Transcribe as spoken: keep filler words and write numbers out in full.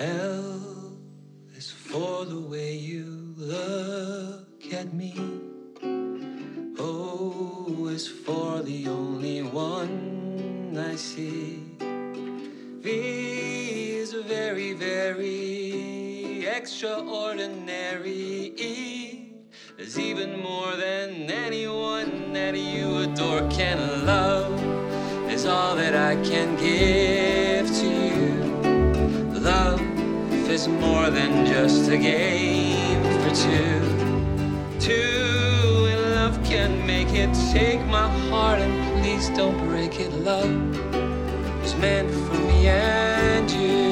L is for the way you look at me. O is for the only one I see. V is very, very extraordinary. E is even more than anyone that you adore can love. Is all that I can give to you. Love is more than just a game for two. Two in love can make it. Take my heart and please don't break it. Love is meant for me and you.